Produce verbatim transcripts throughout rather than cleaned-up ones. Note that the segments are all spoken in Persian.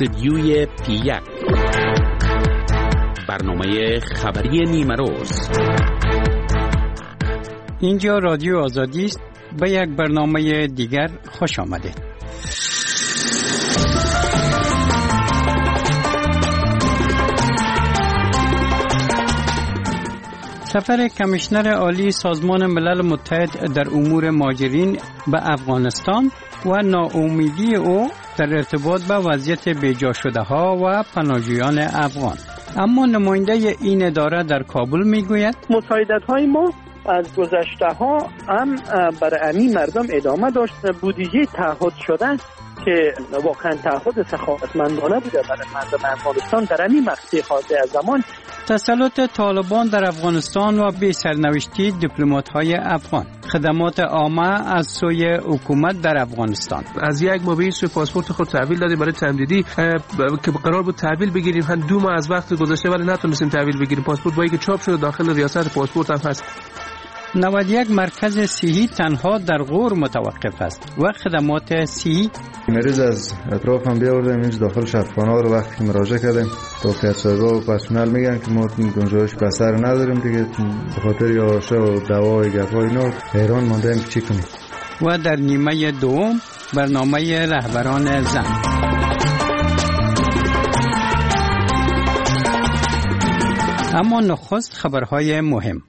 استدیوی پی یک، برنامه خبری نیمه روز. اینجا رادیو آزادی است. به یک برنامه دیگر خوش آمدید. سفر کمیشنر عالی سازمان ملل متحد در امور مهاجرین به افغانستان و ناامیدی او در ارتباط با وضعیت بیجا شده ها و پناهجویان افغان. اما نماینده این اداره در کابل میگوید مساعدت های ما از گذشته ها هم برای امی مردم ادامه داشت. بودجه تعهد شده که واقعا تعهد سخاوتمندانه بوده برای مردم افغانستان در امی مقطع حاضر از زمان. تسلط طالبان در افغانستان و بی سرنوشتی دیپلمات‌های افغان، خدمات عامه از سوی حکومت در افغانستان. از یک ماه به این سوی پاسپورت خود تحویل دادیم برای تمدیدی که قرار بود تحویل بگیریم، هم دو ماه از وقت گذشته ولی نتونستیم تحویل بگیریم. پاسپورت با اینکه چاپ شده داخل ریاست پاسپورت هم هست. نود و یک مرکز صحی تنها در غور متوقف است و خدمات صحی مریض از اطراف هم بیاوردیم اینجا داخل شفاخانه رو وقتی که مراجعه کردیم دکترها و پرسنل میگن که ما گنجایش بستر نداریم دیگه، به خاطر یارشه و دوا و گپ‌های اینا حیران ماندیم چی کنیم. و در نیمه دوم برنامه رهبران زن. اما نخست خبرهای مهم.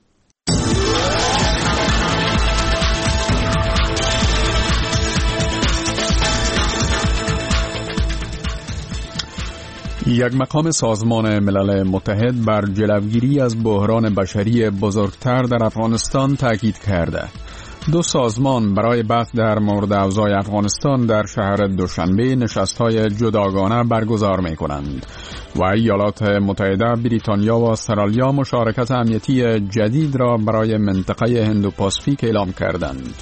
یک مقام سازمان ملل متحد بر جلوگیری از بحران بشری بزرگتر در افغانستان تاکید کرده. دو سازمان برای بحث در مورد اوضاع افغانستان در شهر دوشنبه نشست‌های جداگانه برگزار می‌کنند و ایالات متحده، بریتانیا و استرالیا مشارکت امنیتی جدید را برای منطقه هند و پاسفیک اعلام کردند.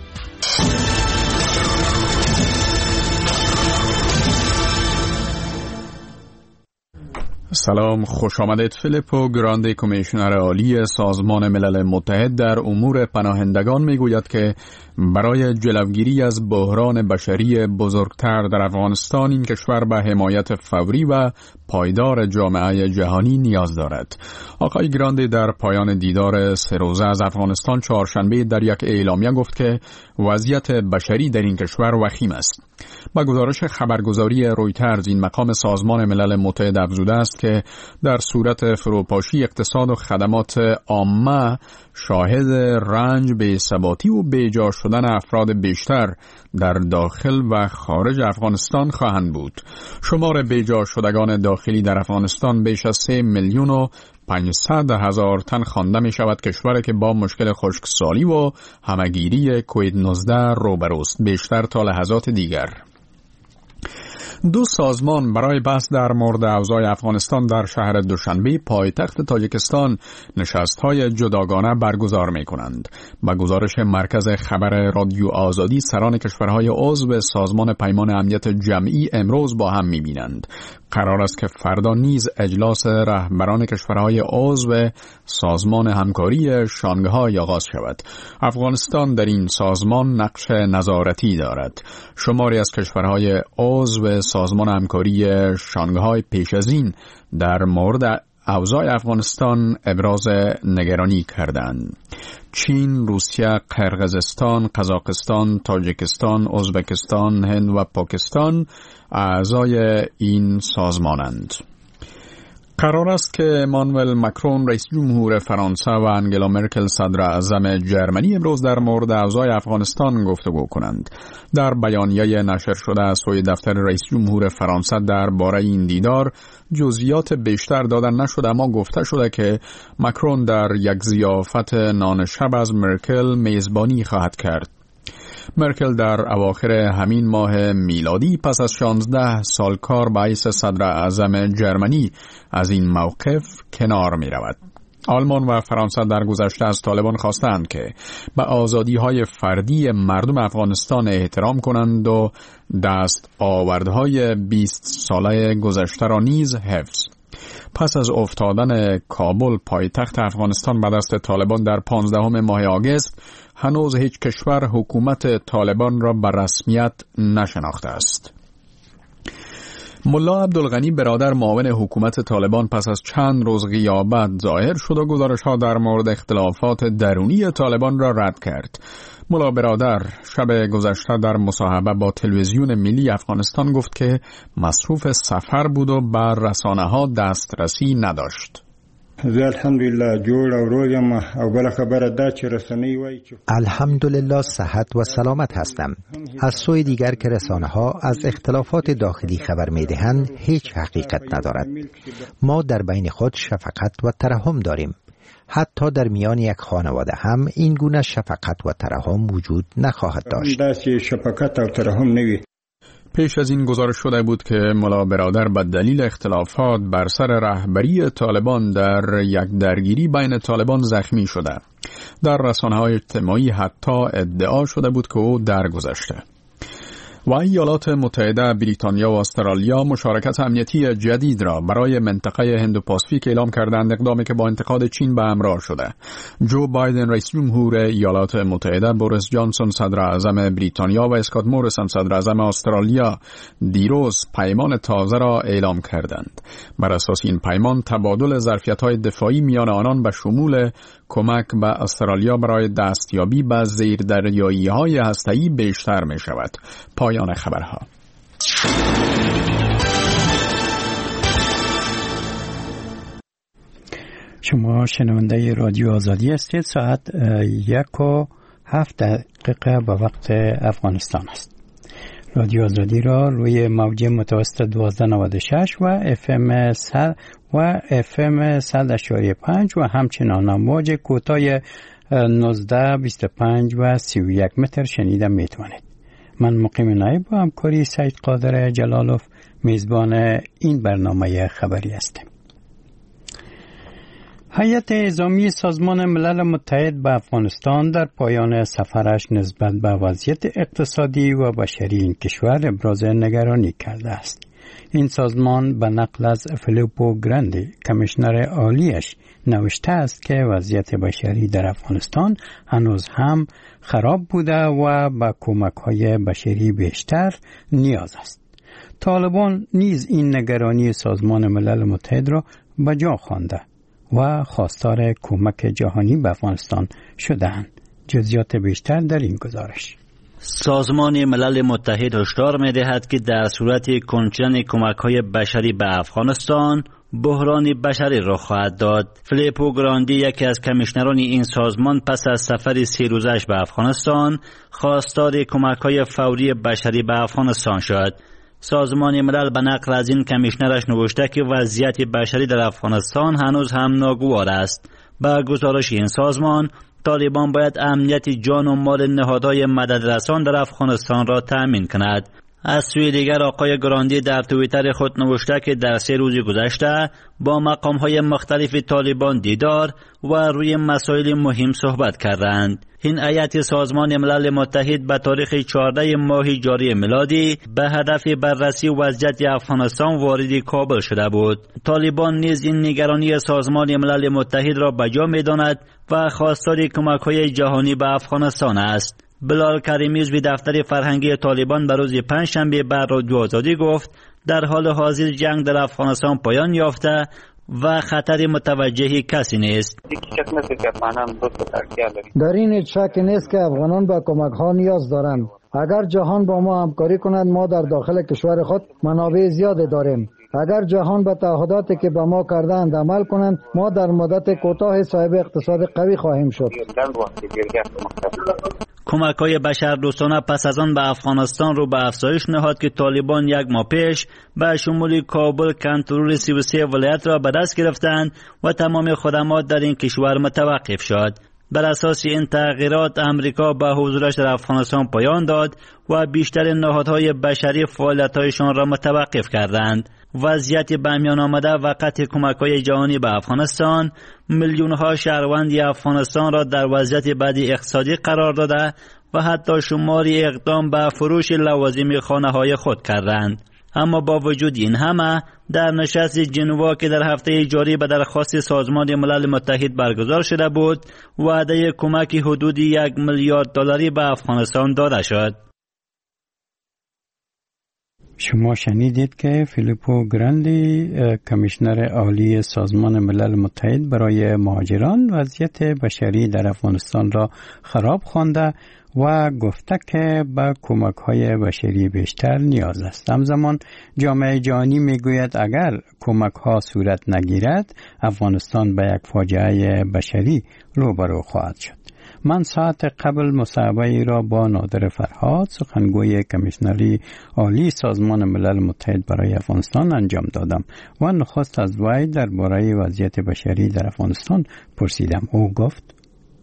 سلام، خوش آمدید. فیلیپو گراندی، کمیشنر عالی سازمان ملل متحد در امور پناهندگان میگوید که برای جلوگیری از بحران بشری بزرگتر در افغانستان این کشور به حمایت فوری و پایدار جامعه جهانی نیاز دارد. آقای گراندی در پایان دیدار سه روزه از افغانستان چهارشنبه در یک اعلامیه گفت که وضعیت بشری در این کشور وخیم است. با گزارش خبرگزاری رویترز این مقام سازمان ملل متحد افزوده است که در صورت فروپاشی اقتصاد و خدمات عامه شاهد رنج، بی‌ثباتی و بیجا شدن افراد بیشتر در داخل و خارج افغانستان خواهند بود. شمار بیجا شدگان داخلی در افغانستان بیش از سه میلیون و پانصد هزار تن خوانده می شود. کشوری که با مشکل خشکسالی و همهگیری کووید نوزده روبروست، بیشتر تا لحظات دیگر. دو سازمان برای بحث در مورد اوضاع افغانستان در شهر دوشنبه پایتخت تاجیکستان نشست‌های جداگانه برگزار می‌کنند. با گزارش مرکز خبر رادیو آزادی، سران کشورهای عضو سازمان پیمان امنیت جمعی امروز با هم می‌بینند. قرار است که فردا نیز اجلاس رهبران کشورهای عضو سازمان همکاری شانگهای آغاز شود. افغانستان در این سازمان نقش نظارتی دارد. شماری از کشورهای عضو سازمان همکاری شانگهای پیش از این در مورد اوضاع افغانستان ابراز نگرانی کردند. چین، روسیه، قرقیزستان، قزاقستان، تاجیکستان، ازبکستان، هند و پاکستان اعضای این سازمانند. قرار است که امانوئل ماکرون رئیس جمهور فرانسه و انگلا مرکل صدر اعظم جرمنی امروز در مورد اوضاع افغانستان گفتگو کنند. در بیانیه نشر شده از سوی دفتر رئیس جمهور فرانسه درباره این دیدار جزئیات بیشتر دادن نشده، اما گفته شده که ماکرون در یک ضیافت نان شب از مرکل میزبانی خواهد کرد. مرکل در اواخر همین ماه میلادی پس از شانزده سال کار به حیث صدر اعظم جرمنی از این موقف کنار می رود. آلمان و فرانسه در گذشته از طالبان خواستند که به آزادی‌های فردی مردم افغانستان احترام کنند و دست آوردهای بیست ساله گذشته را نیز حفظ. پس از افتادن کابل پایتخت افغانستان به دست طالبان در پانزدهم ماه آگوست، هنوز هیچ کشور حکومت طالبان را به رسمیت نشناخته است. ملا عبدالغنی برادر معاون حکومت طالبان پس از چند روز غیابت ظاهر شد و گزارش‌ها در مورد اختلافات درونی طالبان را رد کرد. ملا برادر شب گذشته در مصاحبه با تلویزیون ملی افغانستان گفت که مصروف سفر بود و بر رسانه‌ها دسترسی نداشت. الحمدلله جوړ او روغ یم او بل خبره دا چې رسنۍ وایي چې الحمدلله صحت و سلامت هستم. از سوی دیگر که رسانه ها از اختلافات داخلی خبر می دهند هیچ حقیقت ندارد. ما در بین خود شفقت و ترحم داریم. حتی در میان یک خانواده هم این گونه شفقت و ترحم وجود نخواهد داشت. داسې شفقت او ترحم نوي. پیش از این گزارش شده بود که ملا برادر به دلیل اختلافات بر سر رهبری طالبان در یک درگیری بین طالبان زخمی شده. در رسانه‌های اجتماعی حتی ادعا شده بود که او درگذشته. و ایالات متحده، بریتانیا و استرالیا مشارکت امنیتی جدید را برای منطقه هند و پاسفیک اعلام کردند، اقدامی که با انتقاد چین به همراه شده. جو بایدن رئیس جمهور ایالات متحده، بوریس جانسون صدر اعظم بریتانیا و اسکات موریسن صدر اعظم استرالیا دیروز پیمان تازه را اعلام کردند. بر اساس این پیمان تبادل ظرفیت‌های دفاعی میان آنان به شمول کمک به استرالیا برای دستیابی به زیردریایی‌های هسته‌ای بیشتر می‌شود. پایان خبرها. شما شنونده رادیو آزادی هستید. ساعت یک و هفت دقیقه به وقت افغانستان است. رادیو آزادی را روی موج متوسط دوازده نود و شش و اف ام صد و اف ام صد اشاری پنج و همچنان موج کوتاه نوزده بیست و پنج و سی و یک متر شنیده میتوانید. من مقیم نایب با همکاری سید قادر جلالوف میزبان این برنامه خبری هستم. هیئت اعزامی سازمان ملل متحد به افغانستان در پایان سفرش نسبت به وضعیت اقتصادی و بشری این کشور ابراز نگرانی کرده است. این سازمان به نقل از فیلیپو گراندی کمیشنر عالیش نوشته است که وضعیت بشری در افغانستان هنوز هم خراب بوده و به کمک‌های بشری بیشتر نیاز است. طالبان نیز این نگرانی سازمان ملل متحد را به جا خوانده و خواستار کمک جهانی به افغانستان شده‌اند. جزئیات بیشتر در این گزارش. سازمان ملل متحد هشدار می‌دهد که در صورت کنچیدن کمک‌های بشری به افغانستان بحرانی بشری رخ خواهد داد. فیلیپو گراندی یکی از کمیشنران این سازمان پس از سفر سه روزش به افغانستان خواستار کمک‌های فوری بشری به افغانستان شد. سازمان ملل به نقل از این کمیشنرش نوشته که وضعیت بشری در افغانستان هنوز هم ناگوار است. با گزارش این سازمان طالبان باید امنیت جان و مال نهادهای مددرسان در افغانستان را تأمین کند. از سوی دیگر آقای گراندی در توییتر خود نوشته که در سه روز گذشته با مقام‌های مختلف طالبان دیدار و روی مسائل مهم صحبت کردند. این هیئت سازمان ملل متحد به تاریخ چهاردهم ماه جاری میلادی به هدف بررسی وضعیت افغانستان وارد کابل شده بود. طالبان نیز این نگرانی سازمان ملل متحد را به جا می‌داند و خواستار کمک‌های جهانی به افغانستان است. بلال کریمی عضو دفتر فرهنگی طالبان به روز پنجشنبه بر رادیو آزادی گفت در حال حاضر جنگ در افغانستان پایان یافته و خطر متوجه کسی نیست. در این هیچ شک نیست که افغانان به کمک ها نیاز دارند. اگر جهان با ما همکاری کند ما در داخل کشور خود منابع زیادی داریم. اگر جهان به تعهداتی که به ما کردند عمل کنند ما در مدت کوتاه صاحب اقتصاد قوی خواهیم شد. کمک‌های بشردوستانه پس از آن به افغانستان رو به افزایش نهاد که طالبان یک ماه پیش به شمول کابل کنترل سی و سه ولایت را به دست گرفتند و تمام خدمات در این کشور متوقف شد. بر اساس این تغییرات امریکا به حضورش در افغانستان پایان داد و بیشتر نهادهای بشری فعالیت‌هایشان را متوقف کردند. وضعیت به میان آمده و قطع کمک‌های جهانی به افغانستان میلیون‌ها شهروند افغانستان را در وضعیت بد اقتصادی قرار داده و حتی شماری اقدام به فروش لوازم خانه‌های خود کردند. اما با وجود این همه در نشست ژنوا که در هفته جاری به درخواست سازمان ملل متحد برگزار شده بود وعده کمک حدود یک میلیارد دلاری به افغانستان داده شد. شما شنیدید که فیلیپو گراندی کمیشنر عالی سازمان ملل متحد برای مهاجران وضعیت بشری در افغانستان را خراب خوانده و گفته که به کمک‌های بشری بیشتر نیاز است. همزمان جامعه جهانی میگوید اگر کمک‌ها صورت نگیرد افغانستان به یک فاجعه بشری روبرو خواهد شد. من ساعت قبل مصاحبه ای را با نادر فرهاد سخنگوی کمیشنری عالی سازمان ملل متحد برای افغانستان انجام دادم و نخست از وی درباره وضعیت بشری در افغانستان پرسیدم. او گفت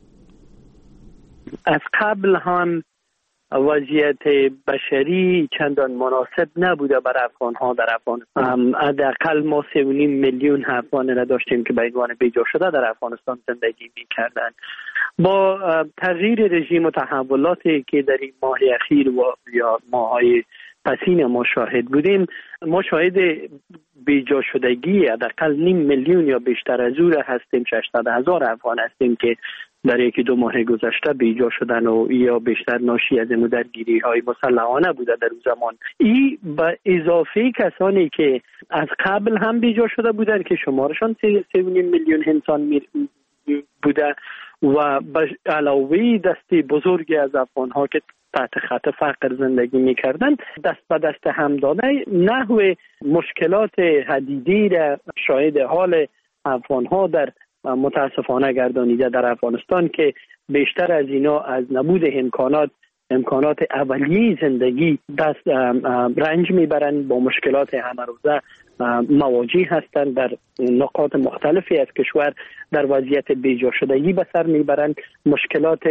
از قبل هم وضعیت بشری چندان مناسب نبوده برای افغان ها در افغانستان. حداقل ما سه و نیم میلیون افغان را داشتیم که به عنوان بیجا شده در افغانستان زندگی می‌کردند. با تغییر رژیم و تحولاتی که در این ماه اخیر و یا ماه‌های پسین ما شاهد بودیم، ما شاهد بیجا شدگی حداقل نیم میلیون یا بیشتر از او هستیم. ششصد هزار افغان هستیم که در یکی دو ماه گذشته بیجا شدن و یا بیشتر ناشی از درگیری های مسلحانه بوده در اون زمان. این به اضافه کسانی که از قبل هم بیجا شده بودند که شمارشان سه و نیم میلیون انسان بوده و علاوه دستی بزرگی از افغان ها که تحت خط فقر زندگی می‌کردند، دست به دست هم داده نحو مشکلات حدیدی را شاهد حال افغان ها در متاسفانه گردانیده در افغانستان که بیشتر از اینا از نبود امکانات امکانات اولیه زندگی دست رنج میبرند، با مشکلات همه روزه مواجه هستند، در نقاط مختلفی از کشور در وضعیت بیجا شدگی به سر میبرند، مشکلات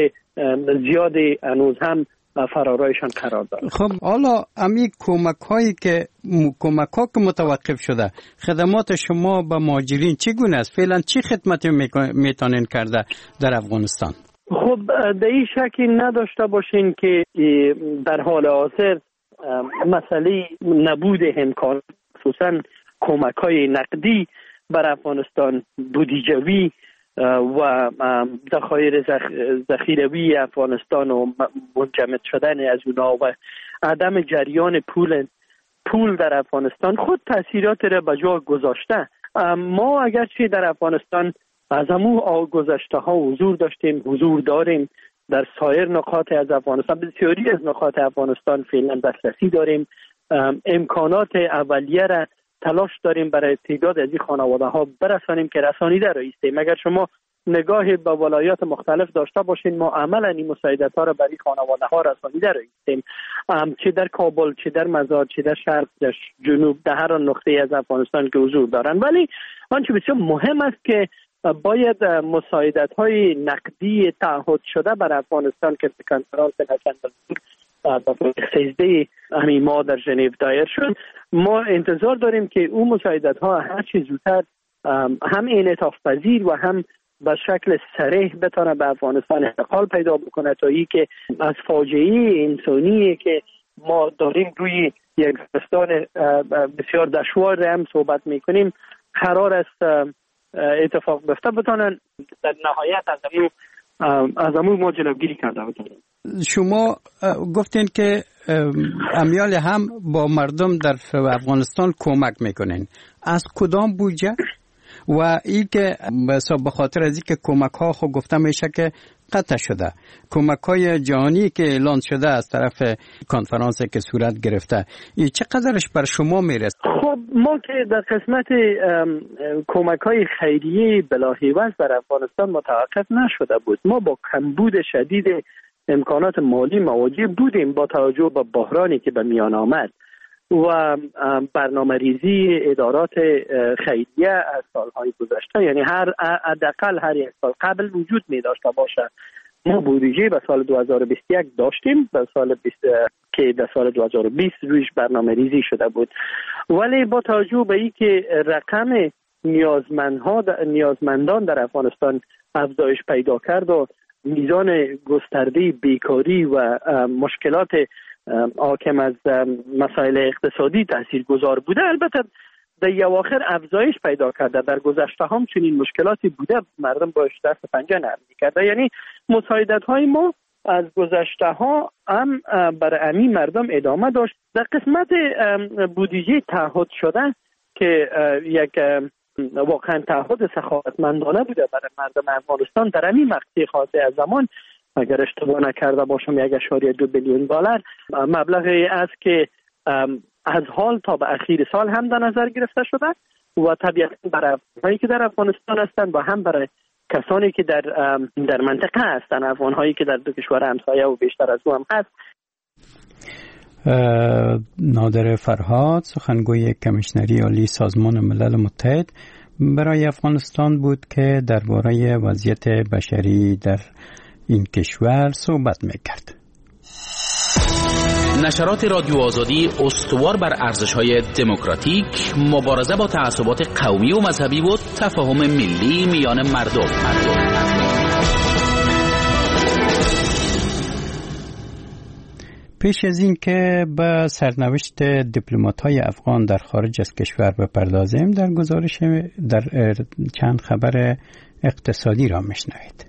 زیادی هنوز هم فرارایشان قرار دارد. خب حالا امی کمک هایی که کمک ها که متوقف شده، خدمات شما به مهاجرین چگونه است؟ فعلا چه خدمتی میتونین کرده در افغانستان؟ خب در این شکی نداشته باشین که در حال حاضر مسئله نبود امکان خصوصا کمک های نقدی بر افغانستان، بودجوی و ذخایر ذخیروی افغانستان و منجمد شدن از اونا و عدم جریان پول پول در افغانستان خود تاثیرات را به جا گذاشته. ما اگرچه در افغانستان از همون گذشته ها حضور داشتیم، حضور داریم در سایر نقاط از افغانستان، بسیاری از نقاط افغانستان فعلا دسترسی داریم، امکانات اولیه را تلاش داریم برای تعداد از این خانواده ها برسانیم که رسانیده رایستیم. اگر شما نگاه به ولایات مختلف داشته باشین، ما عملا این مساعدت ها را برای خانواده ها رسانیده رایستیم، چه در کابل، چه در مزار، چه در شرق، در جنوب، در هر نقطه از افغانستان که حضور دارن. ولی آنچه بسیار مهم است که باید مساعدت های نقدی تعهد شده بر افغانستان که کنفرانس نشندل سیزده همین ماه در ژنو دایر شد، ما انتظار داریم که اون مساعدت ها هر چه زودتر هم انعطاف پذیر و هم به شکل صریح بتونه به افغانستان انتقال پیدا بکنه تا ای که از فاجعه انسانی که ما داریم روی یک زمستان بسیار دشوار هم صحبت میکنیم قرار است اتفاق بیفته بتونن در نهایت از امو از امو ما جلوگیری کرده بتونن. شما گفتین که امیال هم با مردم در افغانستان کمک میکنین، از کدام بودجه؟ و این که به خاطر از این که کمک ها خود گفته میشه که قطع شده، کمک های جهانی که اعلان شده از طرف کنفرانسی که صورت گرفته، این چقدرش بر شما میرسه؟ خب ما که در قسمت کمک های خیریه بلاهیوز در افغانستان متوقف نشده بود، ما با کمبود شدید امکانات مالی مواجه بودیم با توجه به بحرانی که به میان آمد و برنامه ریزی ادارات خیریه از سالهای گذشته، یعنی هر حداقل هر یک سال قبل وجود می داشته باشه. ما بودجه به سال دو هزار و بیست و یک داشتیم، به سال بیست که به سال دو هزار و بیست رویش برنامه ریزی شده بود، ولی با توجه به این که رقم نیازمندها نیازمندان در افغانستان افزایش پیدا کرد و میزان گسترده بیکاری و مشکلات حاکم از مسائل اقتصادی تاثیرگذار بوده، البته در اواخر افزایش پیدا کرده. در گذشته هم چنین مشکلاتی بوده، مردم باش دست پنجه نرم می‌کرده. یعنی مساعدت های ما از گذشته ها هم برای امی مردم ادامه داشت. در قسمت بودجه تعهد شده که یک واقعا تعهد سخاوتمندانه بوده برای مردم افغانستان در امی مقطع خاصه از زمان، اگر اشتباه نکرده باشم یک اشاریه دو بیلیون دلار مبلغی است که از حال تا به اخیر سال هم در نظر گرفته شده و طبیعتا برای افغانهایی که در افغانستان هستند و هم برای کسانی که در در منطقه هستند، افغانهایی که در دو کشور همسایه و بیشتر از او هم هست. نادر فرهاد، سخنگوی کمیشنری عالی سازمان ملل متحد برای افغانستان بود که درباره وضعیت بشری در این کشور صحبت میکرد. نشرات رادیو آزادی استوار بر ارزش‌های دموکراتیک، مبارزه با تعصبات قومی و مذهبی و تفاهم ملی میان مردم. پیش از این که به سرنوشت دیپلمات‌های افغان در خارج از کشور بپردازیم، در گزارش در چند خبر اقتصادی را میشنوید.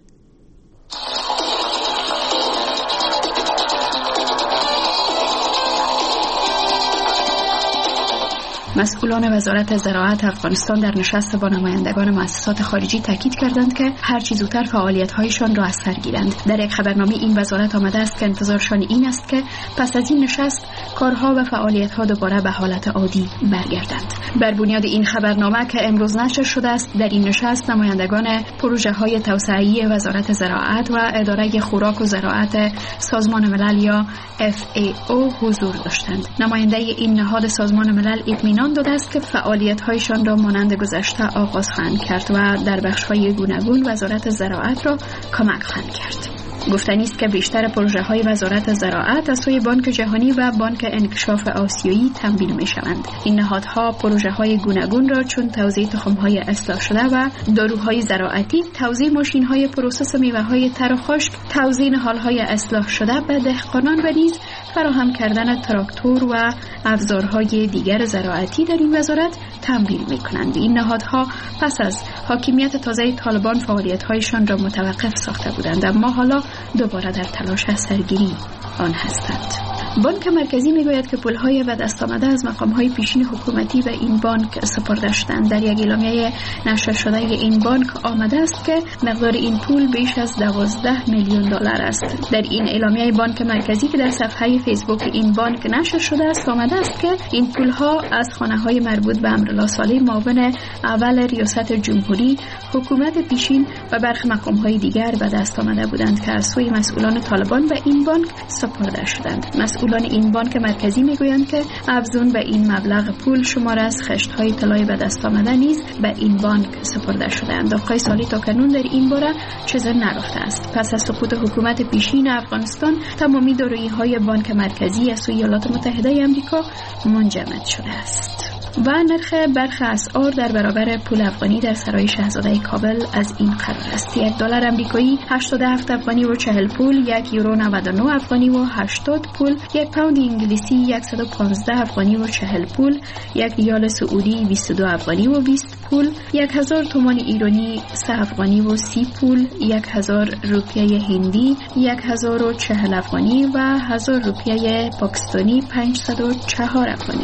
مسئولان وزارت زراعت افغانستان در نشست با نمایندگان مؤسسات خارجی تاکید کردند که هر چه زودتر فعالیت‌هایشان را از سر گیرند. در یک خبرنامه این وزارت آمده است که انتظارشان این است که پس از این نشست کارها و فعالیت‌ها دوباره به حالت عادی برگردند. بر بنیاد این خبرنامه که امروز نشر شده است، در این نشست نمایندگان پروژه‌های توسعه‌ای وزارت زراعت و اداره خوراک و زراعت سازمان ملل یا اف ای او حضور داشتند. نماینده این نهاد سازمان ملل اطمینان داده است که فعالیت‌هایشان را مانند گذشته آغاز خواهند کرد و در بخش‌های گوناگون وزارت زراعت را کمک خواهند کرد. گفتنی است که بیشتر پروژه‌های وزارت زراعت از سوی بانک جهانی و بانک انکشاف آسیایی تمویل می‌شوند. این نهادها پروژه‌های گوناگون را چون توزیع تخم‌های اصلاح شده و داروهای زراعتی، توزیع ماشین‌های پروسس میوه‌های تر و خشک، توزیع نهال‌های اصلاح شده به دهقانان و نیز فراهم کردن تراکتور و ابزارهای دیگر زراعتی در این وزارت تمویل می‌کنند. این نهادها پس از حاکمیت تازه طالبان فعالیت‌هایشان را متوقف ساخته بودند، اما حالا دوباره در تلاش سرگیری آن هستند. بانک مرکزی میگوید که پول‌های به دست آمده از مقام‌های پیشین حکومتی به این بانک سپرده شدند. در یک اعلامیه نشر شده این بانک آمده است که مقدار این پول بیش از دوازده میلیون دلار است. در این اعلامیه بانک مرکزی که در صفحه فیسبوک این بانک نشر شده است آمده است که این پول‌ها از خانه‌های مربوط به امرالله صالح معاون اول ریاست جمهوری، حکومت پیشین و برخی مقام‌های دیگر به دست آمده بودند که از سوی مسئولان طالبان به این بانک سپرده شدند. مسئولان این بانک مرکزی میگویند که افزون به این مبلغ پول شمار از خشت‌های طلای به دست آمده نیز به این بانک سپرده شدند. آقای صالح تاکنون در این باره چیزی نگفته است. پس از سقوط حکومت پیشین افغانستان، تمامی دارایی‌های بانک مرکزی از سوی ایالات متحده آمریکا منجمد شده است. و نرخ برخی اسعار در برابر پول افغانی در سرای شاهزاده کابل از این قرار است: یک دلار آمریکایی هشتاد و هفت افغانی و چهل پول، یک یورو نود و نه افغانی و هشتاد پول، یک پوند انگلیسی صد و پانزده افغانی و چهل پول، یک ریال سعودی بیست و دو افغانی و بیست پول، یک هزار تومان ایرانی سه افغانی و سی پول، یک هزار روپیه هندی یک هزار و چهل افغانی و هزار روپیه پاکستانی پانصد و چهار افغانی.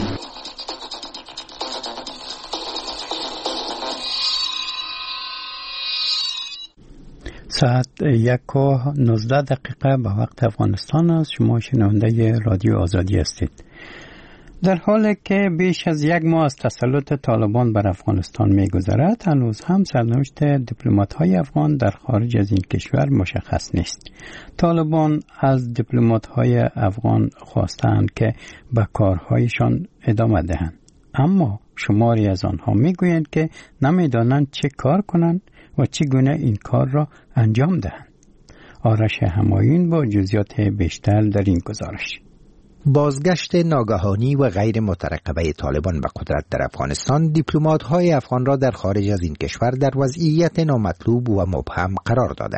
ساعت یک و نوزده دقیقه به وقت افغانستان است. شما شنونده رادیو آزادی هستید. در حالی که بیش از یک ماه از تسلط طالبان بر افغانستان می‌گذرد، هنوز هم سرنوشت دیپلمات‌های افغان در خارج از این کشور مشخص نیست. طالبان از دیپلمات‌های افغان خواستند که به کارهایشان ادامه دهند، اما شماری از آنها می‌گویند که نمی‌دانند چه کار کنند و چگونه این کار را انجام دهند. آرش همایون با جزئیات بیشتر در این گزارش. بازگشت ناگهانی و غیر مترقبه طالبان به قدرت در افغانستان دیپلمات‌های افغان را در خارج از این کشور در وضعیت نامطلوب و مبهم قرار داده است.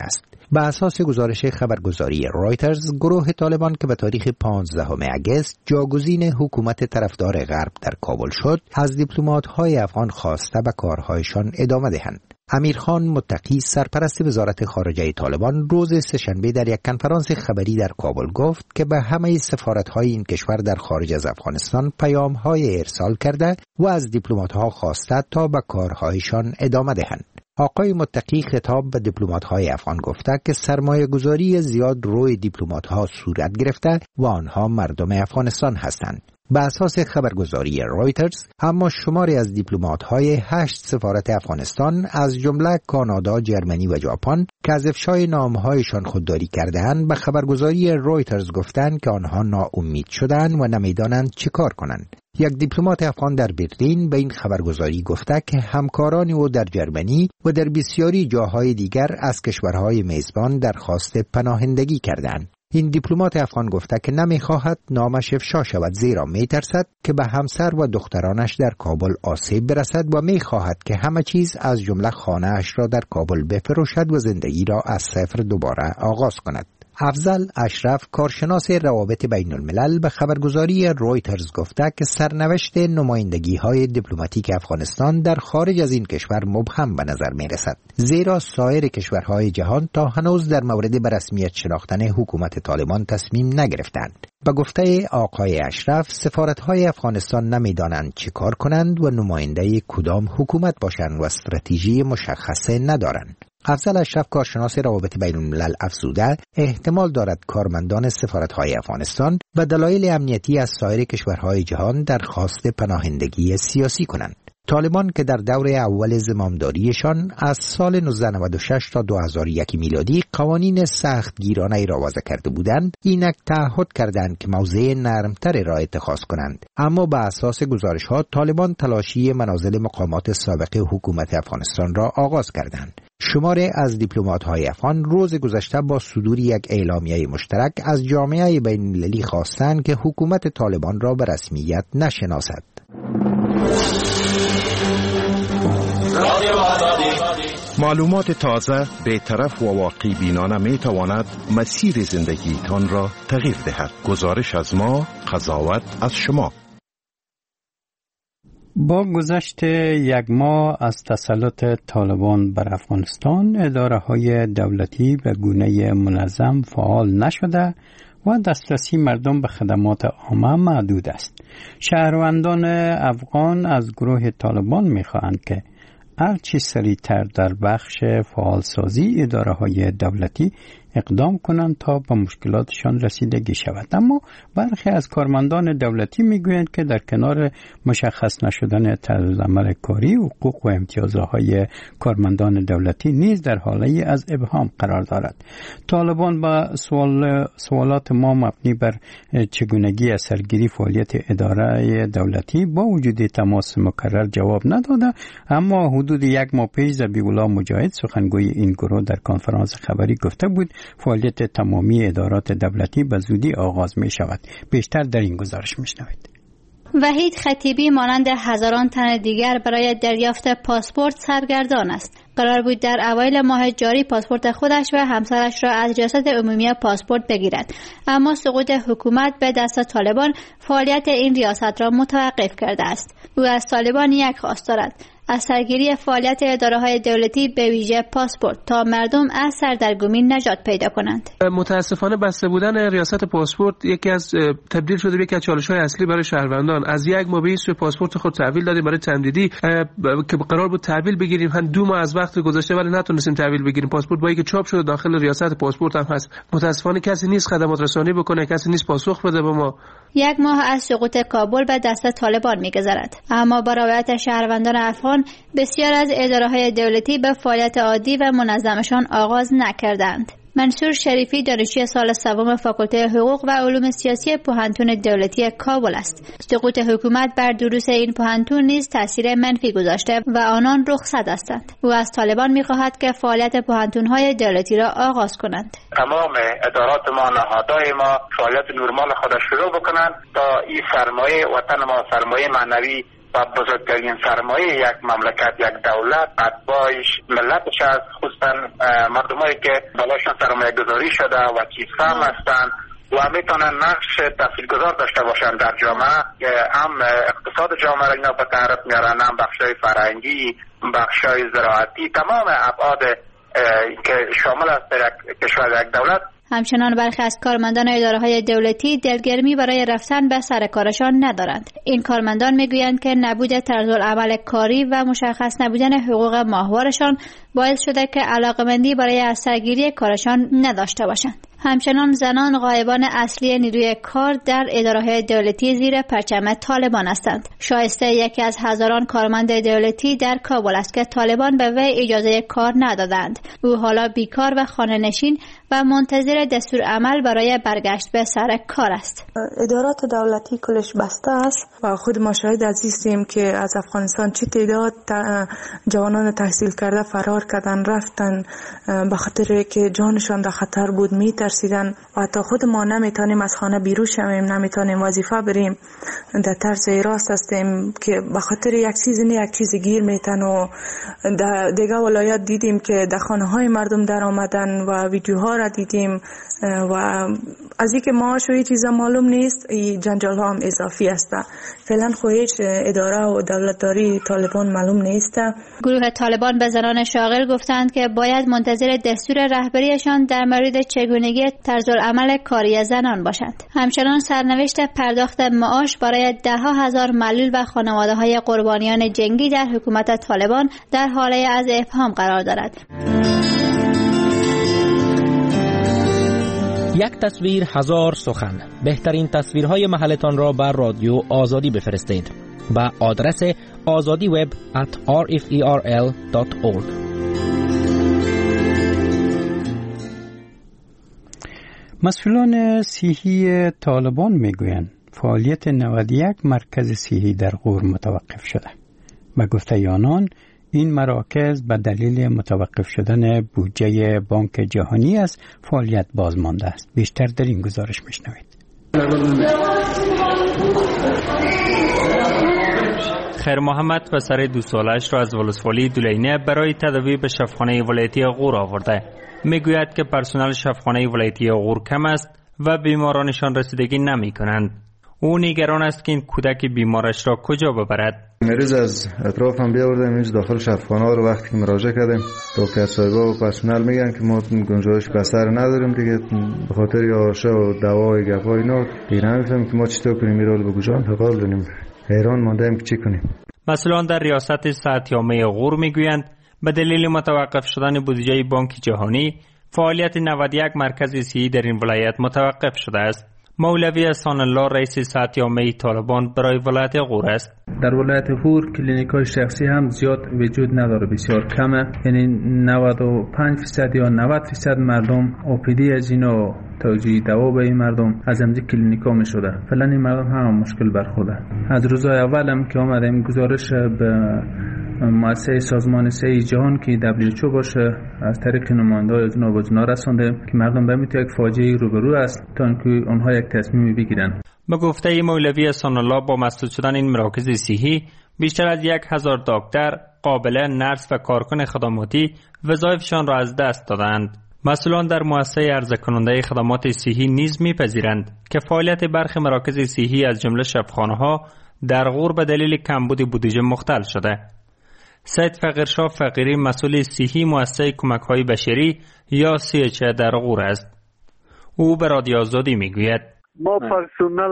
به اساس گزارش خبرگزاری رایترز، گروه طالبان که به تاریخ پانزدهم اگست جاگزین حکومت طرفدار غرب در کابل شد، از دیپلمات‌های افغان خواسته به کارهایشان ادامه دهند. امیرخان متقی، سرپرست وزارت خارجه طالبان، روز سه‌شنبه در یک کنفرانس خبری در کابل گفت که به همه سفارت‌های این کشور در خارج از افغانستان پیام‌های ارسال کرده و از دیپلمات‌ها خواسته تا به کارهایشان ادامه دهند. آقای متقی خطاب به دیپلمات‌های افغان گفته که سرمایه‌گذاری زیاد روی دیپلمات‌ها صورت گرفته و آنها مردم افغانستان هستند. به اساس خبرگزاری رایترز، اما شماری از دیپلمات‌های هشت سفارت افغانستان از جمله کانادا، جرمنی و ژاپن که از افشای نامه‌هایشان خودداری کرده‌اند، به خبرگزاری رایترز گفتند که آنها ناامید شدند و نمی‌دانند چه کار کنند. یک دیپلمات افغان در برلین به این خبرگزاری گفته که همکاران او در جرمنی و در بسیاری جاهای دیگر از کشورهای میزبان درخواست پناهندگی کردند. این دیپلمات افغان گفته که نمی‌خواهد نامش افشا شود، زیرا می‌ترسد که به همسر و دخترانش در کابل آسیب برسد و می‌خواهد که همه چیز از جمله خانه‌اش را در کابل بفروشد و زندگی را از صفر دوباره آغاز کند. افضل اشرف، کارشناس روابط بین الملل، به خبرگزاری رویترز گفته که سرنوشت نمایندگی‌های دیپلماتیک افغانستان در خارج از این کشور مبهم به نظر می‌رسد، زیرا سایر کشورهای جهان تا هنوز در مورد به رسمیت شناختن حکومت طالبان تصمیم نگرفتند. به گفته آقای اشرف، سفارت‌های افغانستان نمی‌دانند چه کار کنند و نماینده کدام حکومت باشند و استراتژی مشخصه ندارند. افضل اشرف، کارشناس روابط بین الملل، افزوده احتمال دارد کارمندان سفارت‌های افغانستان به دلایل امنیتی از سایر کشورهای جهان درخواست پناهندگی سیاسی کنند. طالبان که در دور اول زمامداریشان از سال نوزده نود و شش تا دو هزار و یک میلادی قوانین سخت گیرانه را وضع کرده بودند، اینک تعهد کردند که موضع نرمتر را اتخاذ کنند، اما به اساس گزارش‌ها طالبان تلاشی منازل مقامات سابق حکومت افغانستان را آغاز کردند. شماری از دیپلمات‌های افغان روز گذشته با صدور یک اعلامیه مشترک از جامعه بین‌المللی خواستند که حکومت طالبان را به رسمیت نشناسد. معلومات تازه، بی‌طرف و واقعی بینانه می تواند مسیر زندگیتان را تغییر دهد. گزارش از ما، قضاوت از شما. با گذشت یک ماه از تسلط طالبان بر افغانستان، اداره‌های دولتی به گونه منظم فعال نشده و دسترسی مردم به خدمات عامه محدود است. شهروندان افغان از گروه طالبان می‌خواهند که هرچی سریعتر در بخش فعالسازی اداره‌های دولتی اقدام کنند تا به مشکلاتشان رسیدگی شود. اما برخی از کارمندان دولتی میگویند که در کنار مشخص نشدن طرزعمل کاری، حقوق و امتیازهای کارمندان دولتی نیز در حالی از ابهام قرار دارد. طالبان با سوال سوالات ما مبنی بر چگونگی سرگیری فعالیت اداره دولتی با وجود تماس مکرر جواب نداده، اما حدود یک ماه پیش ذبیح‌الله مجاهد، سخنگوی این گروه، در کنفرانس خبری گفته بود فعالیت تمامی ادارات دولتی به زودی آغاز می شود. بیشتر در این گزارش می شنوید. وحید خطیبی مانند هزاران تن دیگر برای دریافت پاسپورت سرگردان است. قرار بود در اوایل ماه جاری پاسپورت خودش و همسرش را از ریاست عمومی پاسپورت بگیرد، اما سقوط حکومت به دست طالبان فعالیت این ریاست را متوقف کرده است. او از طالبان یک خواست دارد: از سرگیری فعالیت اداره‌های دولتی به ویژه پاسپورت تا مردم از سردرگمی نجات پیدا کنند. متاسفانه بسته بودن ریاست پاسپورت یکی از تبدیل شده به یکی از چالش‌های اصلی برای شهروندان. از یک ماه به پاسپورت خود تحویل دادیم برای تمدیدی که قرار بود تحویل بگیریم، هم دو ماه از وقت گذشته ولی نتونستیم تحویل بگیریم. پاسپورت با اینکه چاپ شده داخل ریاست پاسپورت هم هست، متاسفانه کسی نیست خدمات رسانی بکنه، کسی نیست پاسخ بده به ما. یک ماه از سقوط کابل به دست طالبان می‌گذرد، اما با روایت شهروندان افغان بسیار از اداره‌های دولتی به فعالیت عادی و منظمشان آغاز نکردند. منصور شریفی دانشجوی سال سوم فاکولته حقوق و علوم سیاسی پوهنتون دولتی کابل است. سقوط حکومت بر دروس این پوهنتون نیز تاثیر منفی گذاشته و آنان رخصت هستند. او از طالبان می‌خواهد که فعالیت پوهنتون‌های دولتی را آغاز کنند. تمام ادارات ما، نهادهای ما فعالیت نرمال خود را شروع بکنند تا این سرمایه وطن ما، سرمایه معنوی و بزرگترین سرمایه یک مملکت، یک دولت، اتباعش، ملتش است، خصوصا مردمایی که بالاشون سرمایه گذاری شده و کیفهم هستند و میتونن نقش تاثیرگذار داشته باشن در جامعه. هم اقتصاد جامعه را اینا به تعریف میارن، هم بخشای فرهنگی، بخشای زراعتی، تمام ابعاد که شامل است در کشور یک دولت. همچنان برخی از کارمندان اداره‌های دولتی دلگرمی برای رفتن به سر کارشان ندارند. این کارمندان میگویند که نبود طرزالعمل کاری و مشخص نبودن حقوق ماهوارشان باعث شده که علاقمندی برای از سرگیری کارشان نداشته باشند. همچنان زنان غایبان اصلی نیروی کار در اداره‌های دولتی زیر پرچم طالبان هستند. شایسته یکی از هزاران کارمند دولتی در کابل است که طالبان به وی اجازه کار ندادند. او حالا بیکار و خانه نشین و منتظر دستور عمل برای برگشت به سر کار است. ادارات دولتی کلش بسته است و خود ما شاهد عزیزیم که از افغانستان چه تعداد جوانان تحصیل کرده فرار کردن، رفتن به خاطر که جانشان در خطر بود، میترسیدن و حتی خود ما نمیتونیم از خانه بیرون شویم، نمیتونیم وظیفه بریم، در طرز راست هستیم که به خاطر یک چیز نه یک چیز گیر میتن. و در دیگه ولایت دیدیم که در خانه های مردم در آمدن و ویدیوها را دیدیم و از اینکه معاش و هیچ چیز معلوم نیست، این جنجال ها هم اضافی است. فعلا خو هیچ اداره و دولتداری طالبان معلوم نیست. گروه طالبان به زنان شاغل گفتند که باید منتظر دستور رهبریشان در مورد چگونگی طرزالعمل کاری زنان باشند. همچنان سرنوشت پرداخت معاش برای ده ها هزار معلول و خانواده های قربانیان جنگی در حکومت طالبان در حاله از ابهام قرار دارد. یک تصویر هزار سخن. بهترین تصویرهای محلتان را بر رادیو آزادی بفرستید با آدرس azadi web at r f e r l dot org. مسئولان صحی طالبان میگویند فعالیت نود و یک مرکز صحی در غور متوقف شده. به گفته آنان این مراکز به دلیل متوقف شدن بودجه بانک جهانی از فعالیت باز مانده است. بیشتر در این گزارش میشنوید. خیر محمد و سر دو سالش را از ولسوالی دولینه برای تداوی به شفاخانه ولایتی غور آورده. میگوید که پرسنل شفاخانه ولایتی غور کم است و بیمارانشان رسیدگی نمی کنند. او نگران است که این کودک بیمارش را کجا ببرد. مریض از اطراف هم بیاوردیم اینجا داخل شفاخانه ها رو وقتی که مراجعه کردیم دکتر صاحبا و پرسنل میگن که ما گنجایش بستر نداریم دیگه، به خاطر یارشه و دوای گپای اینا دیگه نمیفهمیم که ما چطور کنیم میرال به کجا انتقال بدیم. حیران ماندیم که چی کنیم. مسئولان در ریاست صحتیامه غور میگویند به دلیل متوقف شدن بودجه بانک جهانی فعالیت نود و یک مرکز صحی در این ولایت متوقف شده است. مولوی احسان الله رئیس صحتیامه طالبان برای ولایت غور است. در ولایت غور کلینیک‌های شخصی هم زیاد وجود نداره، بسیار کمه، یعنی نود و پنج درصد یا نود درصد مردم اوپیدی از اینا توجیه دوا به این مردم از امروز کلینیکا می شده. فعلا این مردم هم مشکل برخورده. از روزهای اول هم که آمدیم گزارش به مؤسسه سازمان صحت جهان که دبلیو اچ او باشه از طریق نماینده‌های جناب و جنا رسانده که مردم به میتونه یک فاجعه روبرو است تا اینکه آنها یک تصمیم بگیرن. به گفته مولوی احسان الله با مسدود شدن این مراکز صحی بیشتر از یک هزار دکتر، قابله، نرس و کارکن خدماتی وظایفشان را از دست دادند. مسئولان در مؤسسه عرضه کننده خدمات صحی نیز میپذیرند که فعالیت برخی مراکز صحی از جمله شفاخانه‌ها در غور به دلیل کمبود بودجه مختل شده. سید فقیرشاه فقیری مسئول صحی مؤسسه کمک‌های بشری یا سی اچ در غور است. او به رادیو آزادی میگوید ما پرسنل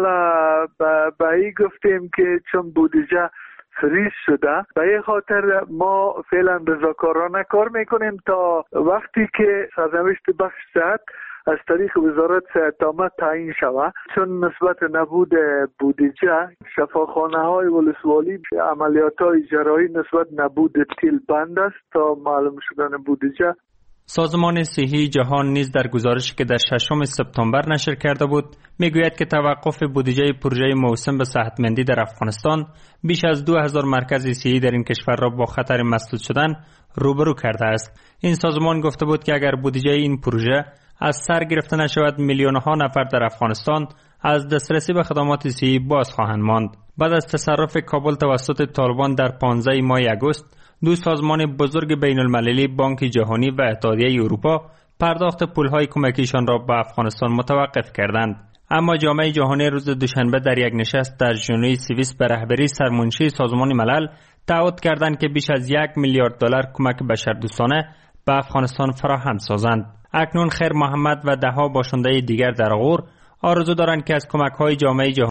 به ای گفتیم که چون بودجه فریز شده به این خاطر ما فعلا رضاکارانه کار میکنیم تا وقتی که سرنوشت بخش صحت از طریق وزارت صحت عامه تعیین شود، چون نسبت نبود بودجه شفاخانه های ولسوالی عملیات های جراحی نسبت نبود تیل بند است تا معلوم شدن بودجه. سازمان صحی جهان نیز در گزارشی که در ششم سپتامبر نشر کرده بود میگوید که توقف بودجه پروژه موسم به صحتمندی در افغانستان بیش از دو هزار مرکز صحی در این کشور را با خطر مسدود شدن روبرو کرده است. این سازمان گفته بود که اگر بودجه این پروژه از سر گرفته نشود میلیون ها نفر در افغانستان از دسترسی به خدمات صحی باز خواهند ماند. بعد از تصرف کابل توسط طالبان در پانزده ماه آگوست، دو سازمان بزرگ بین المللی بانک جهانی و اتحادیه اروپا پرداخت پولهای کمکیشان را به افغانستان متوقف کردند. اما جامعه جهانی روز دوشنبه در یک نشست در ژنو سوئیس به رهبری سرمنشی سازمان ملل تعهد کردند که بیش از یک میلیارد دلار کمک بشردوستانه به افغانستان فراهم سازند. اکنون خیر محمد و دهها باشنده دیگر در غور آرزو دارند که از کمک‌های جامعه جهانی